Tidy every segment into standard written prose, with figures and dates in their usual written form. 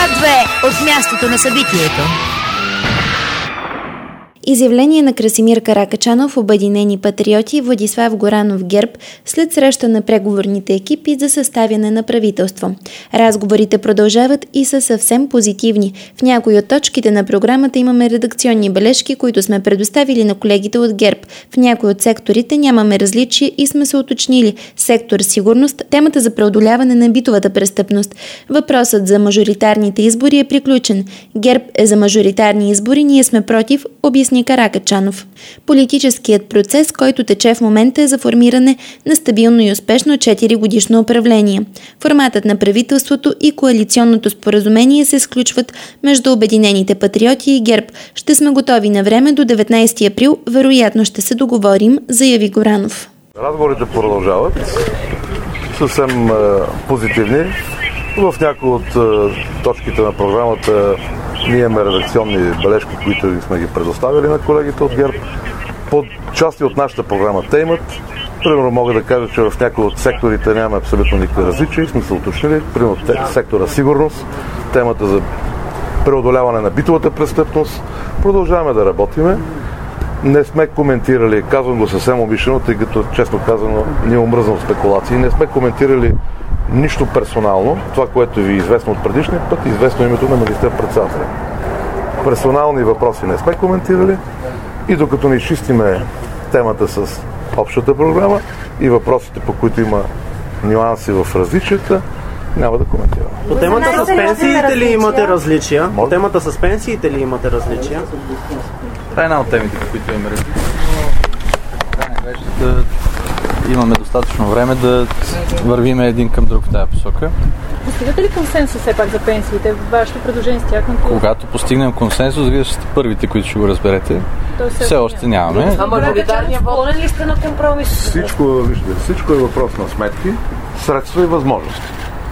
Град 2 от мястото на събитието. Изявление на Красимир Каракачанов, Обединени патриоти и Владислав Горанов, ГЕРБ, след среща на преговорните екипи за съставяне на правителство. Разговорите продължават и са съвсем позитивни. В някои от точките на програмата имаме редакционни бележки, които сме предоставили на колегите от ГЕРБ. В някои от секторите нямаме различия и сме се уточнили. Сектор сигурност, темата за преодоляване на битовата престъпност. Въпросът за мажоритарните избори е приключен. ГЕРБ е за мажоритарни избори, ние сме против, обясни Каракачанов. Политическият процес, който тече в момента, е за формиране на стабилно и успешно 4-годишно управление. Форматът на правителството и коалиционното споразумение се сключват между Обединените патриоти и ГЕРБ. Ще сме готови на време до 19 април, вероятно ще се договорим, заяви Горанов. Разговорите продължават съвсем позитивни. В някои от точките на програмата ние имаме редакционни бележки, които сме ги предоставили на колегите от ГЕРБ. По части от нашата програма те имат. Примерно мога да кажа, че в някои от секторите нямаме абсолютно никакви различия. Сме се уточнили. Примерно сектора сигурност, темата за преодоляване на битовата престъпност. Продължаваме да работиме. Не сме коментирали, казвам го съвсем умишлено, тъй като честно казано ни омръзнал спекулации. Не сме коментирали нищо персонално, това, което ви е известно от предишния път, известно името на министър-председателя. Персонални въпроси не сме коментирали и докато не изчистиме темата с общата програма и въпросите, по които има нюанси в различията, няма да коментираме. По темата с пенсиите ли имате различия? По темата с пенсиите ли имате различия? Това е една от темите, по които имаме различия, но имаме достатъчно време да вървиме един към друг в тази посока. Постигате ли консенсус все пак за пенсиите? Вашето предложение с тяхното? Когато постигнем консенсус, вие ще сте първите, които ще го разберете. Все още нямаме. А мажоритарния волен ли сте на компромис? Всичко е въпрос на сметки, средства и възможности.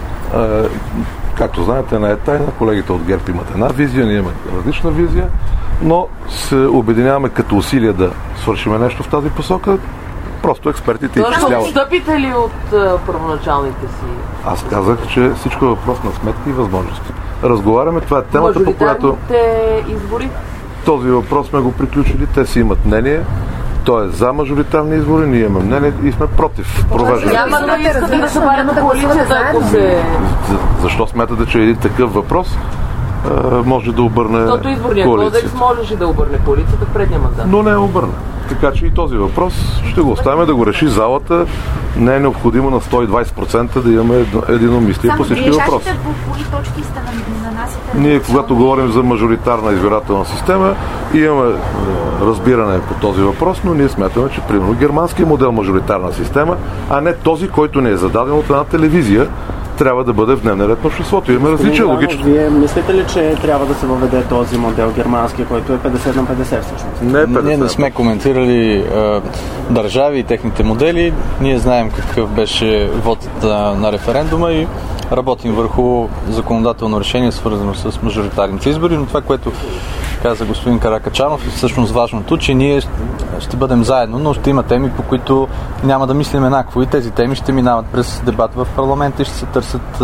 Както знаете, не е тайна, колегите от ГЕРБ имат една визия, ние имаме различна визия, но се обединяваме като усилия да свършим нещо в тази посока. Просто експертите изчисляват. Отстъпите ли от първоначалните си? Аз казах, че всичко е въпрос на сметки и възможности. Разговаряме, това е темата, по която... избори? Този въпрос сме го приключили, те си имат мнение. Той е за мажоритарни избори, ние имаме мнение и сме против провеждането. Няма да искате да събарят коалицията, ако се... Защо смятате, че един такъв въпрос може да обърне коалицията? Защото изборният кодекс можеше да обърне коалицията в предния мандат. Но не е обърне. Така че и този въпрос ще го оставим да го реши залата. Не е необходимо на 120% да имаме единомислие по всички въпроси. По кои точки сте нанасите? Ние, когато говорим за мажоритарна избирателна система, имаме разбиране по този въпрос, но ние смятаме, че примерно германския модел мажоритарна система, а не този, който не е зададен от една телевизия, трябва да бъде в дневния ред на обществото. Имаме различия, логично. Вие мислите ли, че трябва да се въведе този модел германски, който е 50 на 50 всъщност? Не е 50. Ние не сме коментирали държави и техните модели. Ние знаем какъв беше вотът на референдума и работим върху законодателно решение, свързано с мажоритарните избори, но това, което каза господин Каракачанов, е всъщност важното, че ние ще бъдем заедно, но ще има теми, по които няма да мислим еднакво и тези теми ще минават през дебат в парламента и ще се търсят...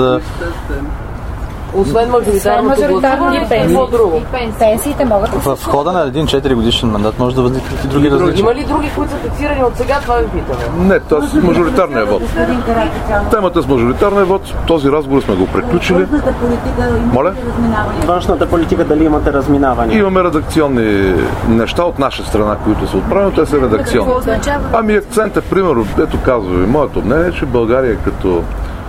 Освен мажоритарни пенсии, друго. Пенсиите могат да в хода на един 4 годишен мандат може да възникнат и други различия. Има ли други, които са фиксирани от сега? Това ви питаме. Не, това е мажоритарния вод. Темата с мажоритарния вод, този разговор сме го приключили. Моля? Външната политика, дали имате разминавания? Имаме редакционни неща от наша страна, които са отправени, те са редакционни. Ами акцент е, примерно, ето казва ви, моето мнение е, че България като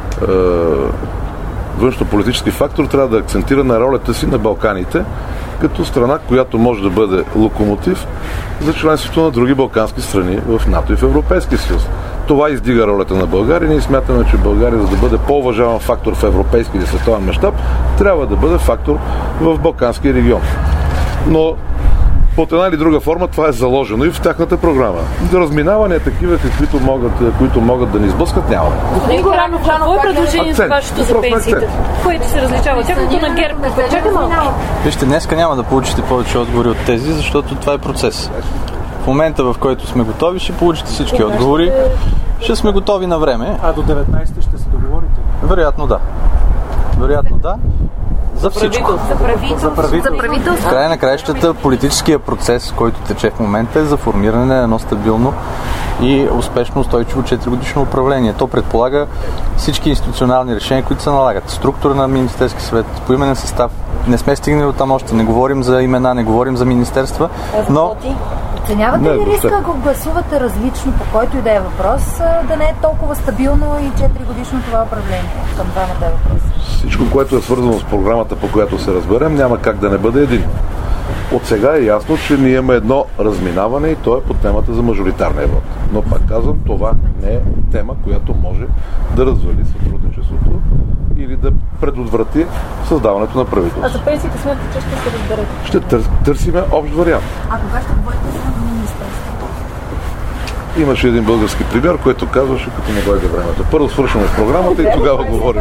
външнополитически фактор трябва да акцентира на ролята си на Балканите, като страна, която може да бъде локомотив за членството на други балкански страни в НАТО и в Европейския съюз. Това издига ролята на България. Ние смятаме, че България, за да бъде по-уважаван фактор в европейски или световен мащаб, трябва да бъде фактор в Балканския регион. Но под една или друга форма това е заложено и в тяхната програма. Разминавания такива, които могат да ни сблъскат, няма. Господин Горанов, какво е предложение за вашето за пенсиите? Което се различава? Тяхното на ГЕРБ. Чакай малко. Вижте, днеска няма да получите повече отговори от тези, защото това е процес. В момента, в който сме готови, ще получите всички отговори. Ще сме готови на време. А до 19 ще се договорите? Вероятно да. За всичко. За правителство. В края на краищата политическия процес, който тече в момента, е за формиране на едно стабилно и успешно устойчиво 4-годишно управление. То предполага всички институционални решения, които се налагат. Структура на Министерски съвет, поименен състав. Не сме стигнали от там още. Не говорим за имена, не говорим за министерства, но... Оценявате ли риска, ако гласувате различно, по който и да е въпрос, да не е толкова стабилно и 4-годишно това управление? Към двамата е въпрос. Всичко, което е свързано с програмата, по която се разберем, няма как да не бъде един. От сега е ясно, че ние имаме едно разминаване и то е по темата за мажоритарния вод. Но пак казвам, това не е тема, която може да развали сътрудничеството или да предотврати създаването на правителство. А за пенсиите смятате, че ще се разберете? Ще търсиме общ вариант. А кога ще говорите за министерството? Имаше един български премиер, който казваше, като не дойде времето. Първо свършваме с програмата и тогава говорим.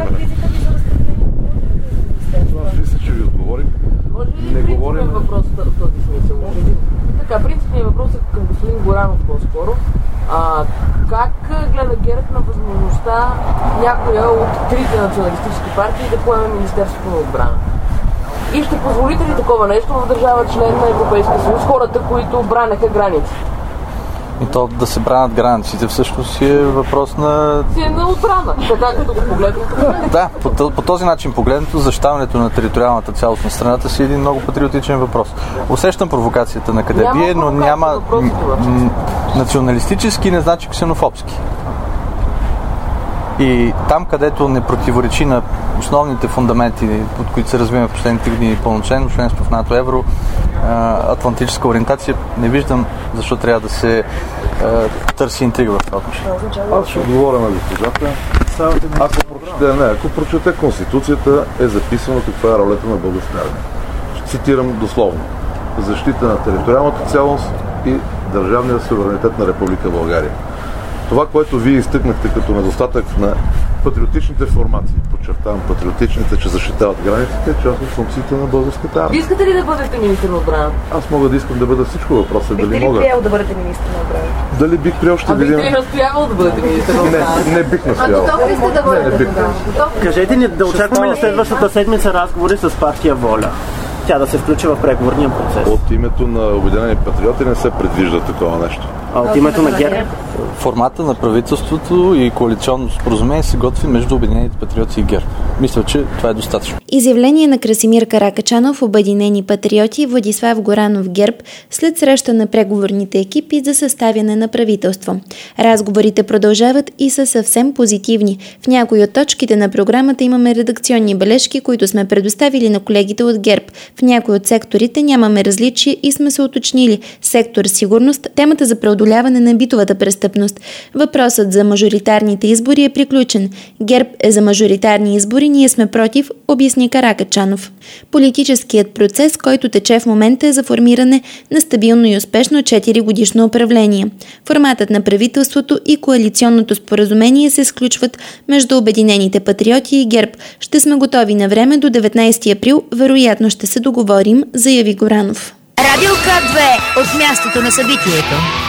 Мисля, че ви отговорим. Може ли принципен въпрос в този смисъл? Така, принципният въпрос е към господин Горанов по-скоро. Как гледа ГЕРБ на възможността някоя от трите националистически партии да поеме Министерството на отбрана? И ще позволите ли такова нещо в държава член на Европейския съюз, хората, които браneха граници? И то да се бранят границите всъщност е въпрос на... Си е на отбрана, така като го погледнете. Да, по този начин погледнато, защитаването на териториалната цялост на страната си е един много патриотичен въпрос. Усещам провокацията на къде бие, но няма... Националистически не значи ксенофобски. И там, където не противоречи на основните фундаменти, от които се развиваме в последните години пълноценно, членство в НАТО, евро, атлантическа ориентация, не виждам защо трябва да се търси интрига в това отношение. Аз ще отговоря на госпожата. Ако прочете Конституцията, е записано каква е ролята на българската армия. Ще цитирам дословно. Защита на териториалната цялост и държавния суверенитет на Република България. Това, което вие изтъкнахте като недостатък на патриотичните формации, подчертавам патриотичните, че защитават границите, е част от функциите на българската армия. Искате ли да бъдете министър на отбрана? Аз мога да искам да бъда всичко. Въпросът е дали мога. Бихте ли приел да бъдете министър на отбрана? Дали бих приел, ще видим. Бихте ли настоявал да бъдете министър на отбрана? Не бих настоявал. Готов ли сте да бъдете? Кажете ни, да очакваме ли следващата седмица разговори с партия ВОЛЯ? Тя да се включи в преговорния процес. От името на Обединени патриоти не се предвижда такова нещо. А от името на ГЕРБ? Формата на правителството и коалиционно споразумение се готви между Обединените патриоти и ГЕРБ. Мисля, че това е достатъчно. Изявление на Красимир Каракачанов, Обединени патриоти и Владислав Горанов, ГЕРБ, след среща на преговорните екипи за съставяне на правителство. Разговорите продължават и са съвсем позитивни. В някои от точките на програмата имаме редакционни бележки, които сме предоставили на колегите от ГЕРБ. В някои от секторите нямаме различия и сме се уточнили. Сектор сигурност, темата за преодоляване на битовата престъпност. Въпросът за мажоритарните избори е приключен. ГЕРБ е за мажоритарни избори, ние сме против, обясни Каракачанов. Политическият процес, който тече в момента, е за формиране на стабилно и успешно 4-годишно управление. Форматът на правителството и коалиционното споразумение се сключват между Обединените патриоти и ГЕРБ. Ще сме готови на време до 19 април, вероятно ще се договорим, заяви Горанов. Радио К2 от мястото на събитието.